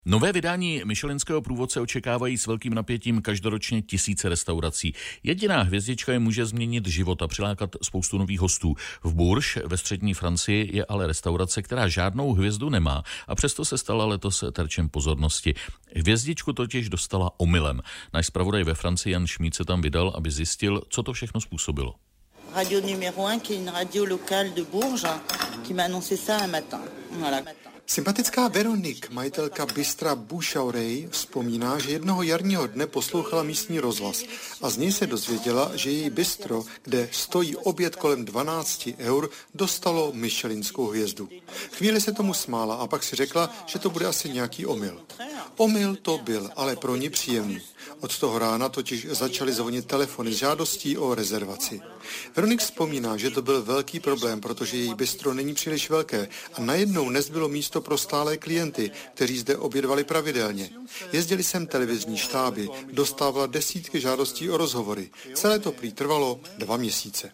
Nové vydání michelinského průvodce očekávají s velkým napětím každoročně tisíce restaurací. Jediná hvězdička je může změnit život a přilákat spoustu nových hostů. V Bourges ve střední Francii je ale restaurace, která žádnou hvězdu nemá a přesto se stala letos terčem pozornosti. Hvězdičku totiž dostala omylem. Náš zpravodaj ve Francii Jan Šmíd se tam vydal, aby zjistil, co to všechno způsobilo. Radio numéro 1, qui est une radio locale de Bourges, qui m'a annoncé ça un matin. Voilà. Sympatická Veronique, majitelka bystra Bouche à Oreille, vzpomíná, že jednoho jarního dne poslouchala místní rozhlas a z něj se dozvěděla, že její bistro, kde stojí oběd kolem 12 eur, dostalo michelinskou hvězdu. Chvíli se tomu smála a pak si řekla, že to bude asi nějaký omyl. Omyl to byl, ale pro ní příjemný. Od toho rána totiž začaly zvonit telefony s žádostí o rezervaci. Veronique vzpomíná, že to byl velký problém, protože její bistro není příliš velké a najednou nezbylo místo pro stálé klienty, kteří zde obědvali pravidelně. Jezdili sem televizní štáby, dostávala desítky žádostí o rozhovory. Celé to prý trvalo 2 měsíce.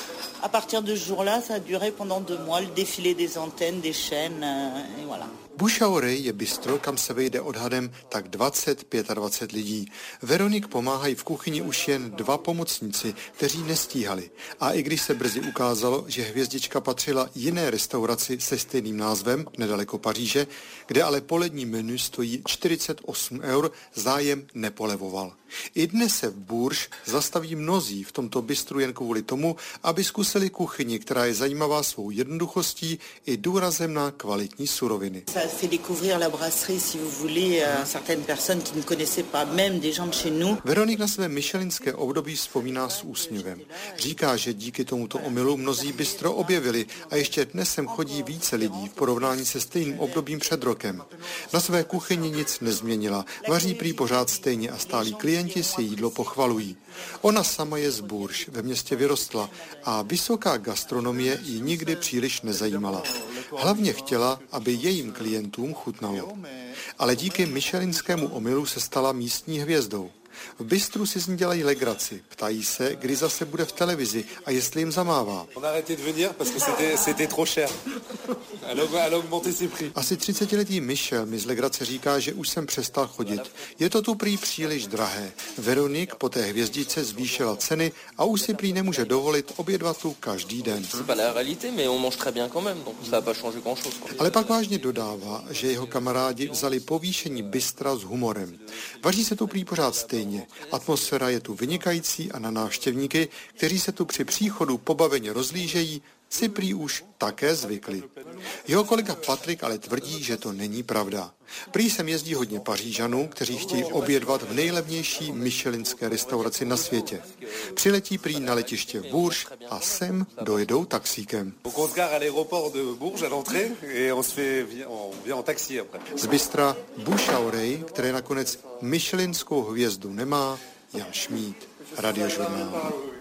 À partir de ce jour-là, ça a duré pendant 2 mois, le défilé des antennes, des chaînes, et voilà. Bouche à Oreille je bistro, kam se vejde odhadem tak 20-25 lidí. Veronique pomáhají v kuchyni už jen 2 pomocníci, kteří nestíhali. A i když se brzy ukázalo, že hvězdička patřila jiné restauraci se stejným názvem, nedaleko Paříže, kde ale polední menu stojí 48 eur, zájem nepolevoval. I dnes se v Bourges zastaví mnozí v tomto bistru jen kvůli tomu, aby zkusili kuchyni, která je zajímavá svou jednoduchostí i důrazem na kvalitní suroviny. Ça fait découvrir la brasserie, si vous voulez, à certaines personnes qui ne connaissaient pas, même des gens de chez nous. Veronique na své michelinské období vzpomíná s úsměvem. Říká, že díky tomuto omylu mnozí bistro objevili a ještě dnes sem chodí více lidí v porovnání se stejným obdobím před rokem. Na své kuchyni nic nezměnila, vaří prý pořád stejně a stálí klienti si jídlo pochvalují. Ona sama je z Bourges, ve městě vyrostla a vysoká gastronomie ji nikdy příliš nezajímala. Hlavně chtěla, aby jejím klientům chutnalo. Ale díky michelinskému omylu se stala místní hvězdou. V bistru si z ní dělají legraci. Ptají se, kdy zase bude v televizi a jestli jim zamává. Asi 30letý Michel mi z legrace říká, že už jsem přestal chodit. Je to tu prý příliš drahé. Veronique po té hvězdice zvýšila ceny a už si prý nemůže dovolit obědvat tu každý den. Ale pak vážně dodává, že jeho kamarádi vzali povýšení bystra s humorem. Vaří se tu prý pořád stejně. Atmosféra je tu vynikající a na návštěvníky, kteří se tu při příchodu pobaveně rozlížejí, si prý už také zvykli. Jeho kolega Patrik ale tvrdí, že to není pravda. Prý sem jezdí hodně Pařížanů, kteří chtějí obědvat v nejlevnější michelinské restauraci na světě. Přiletí prý na letiště v Bourges a sem dojedou taxíkem. Z bystra Bouche à Oreille, které nakonec michelinskou hvězdu nemá, Jan Šmíd, Radiožurnál.